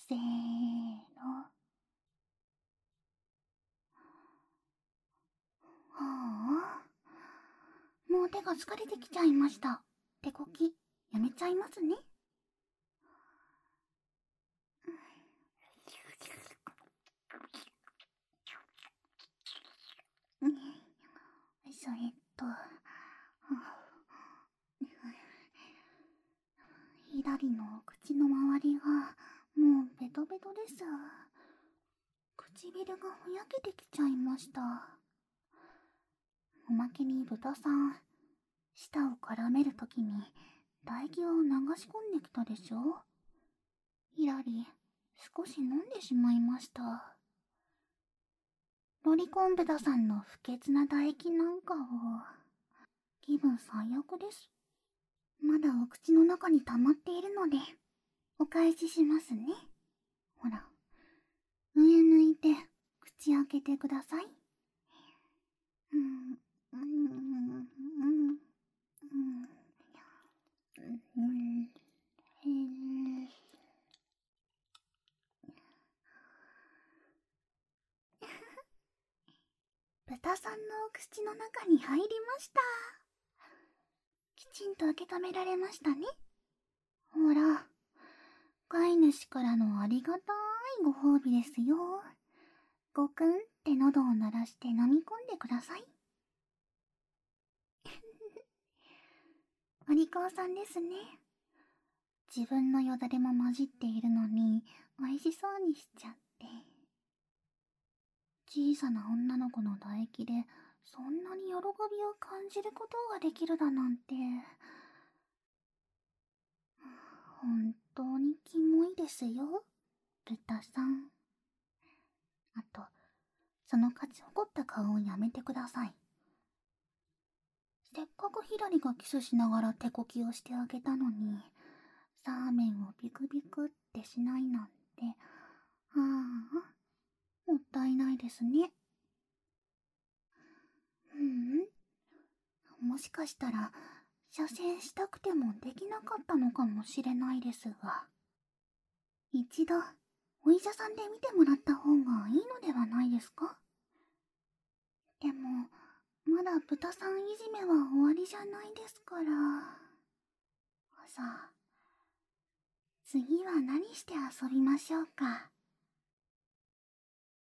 せーの。はあ、もう手が疲れてきちゃいました。手こきやめちゃいますね。左の口の周りがもうベトベトです。唇がふやけてきちゃいました。おまけに豚さん、舌を絡めるときに唾液を流し込んできたでしょ。ひらり、少し飲んでしまいました。ロリコン豚さんの不潔な唾液なんかを。気分最悪です。まだお口の中に溜まっているので、お返ししますね。ほら、上向いて口開けてください。豚さんのお口の中に入りました。きちんと受け止められましたね。ほら、飼い主からのありがたいご褒美ですよ。ごくんって喉を鳴らして飲み込んでください。お利口さんですね。自分のよだれも混じっているのに美味しそうにしちゃって。小さな女の子の唾液でそんなに喜びを感じることができるだなんて、本当にキモいですよ、豚さん。あと、その勝ち誇った顔をやめてください。せっかくひらりがキスしながら手こきをしてあげたのに、サーメンをビクビクってしないなんて、ああ、もったいないですね。もしかしたら、射精したくてもできなかったのかもしれないですが、一度、お医者さんで見てもらった方がいいのではないですか？でも、まだ豚さんいじめは終わりじゃないですから。さあ、次は何して遊びましょうか。